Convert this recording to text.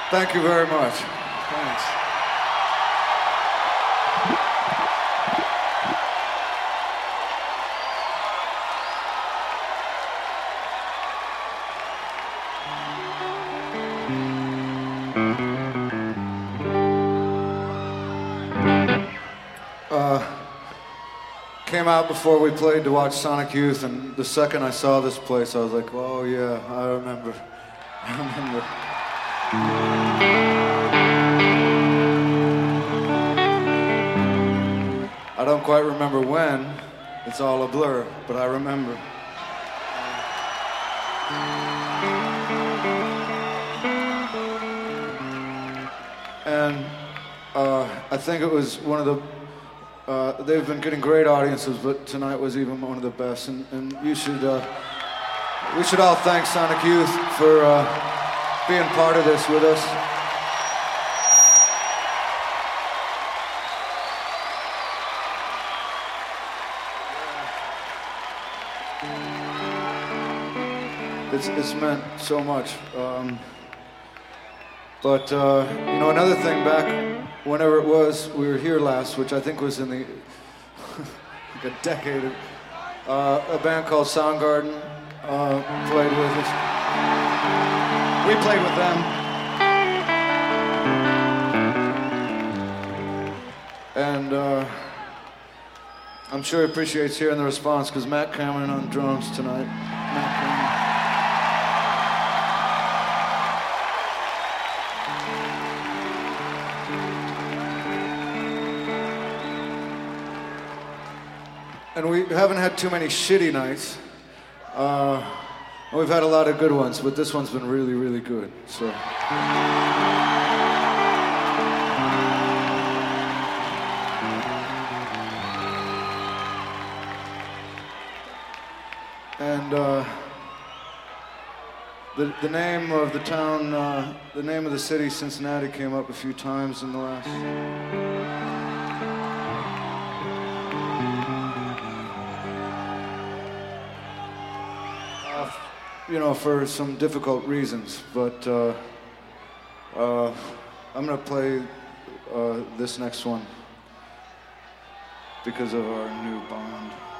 Thank you very much. Thanks. Came out before we played to watch Sonic Youth, and the second I saw this place, I was like, oh yeah, I remember. I remember. I don't quite remember when. It's all a blur, but I remember. And I think it was one of the they've been getting great audiences, but tonight was even one of the best. And we should all thank Sonic Youth for being part of this with us. It's meant so much. But you know, another thing, back whenever it was we were here last, which I think was in the like a decade, a band called Soundgarden played with us. We played with them, and I'm sure he appreciates hearing the response, because Matt Cameron on drums tonight. Matt Cameron. And we haven't had too many shitty nights. We've had a lot of good ones, but this one's been really, really good. So. And the name of the town, the name of the city, Cincinnati, came up a few times in the last. You know, for some difficult reasons, but I'm gonna play this next one because of our new bond.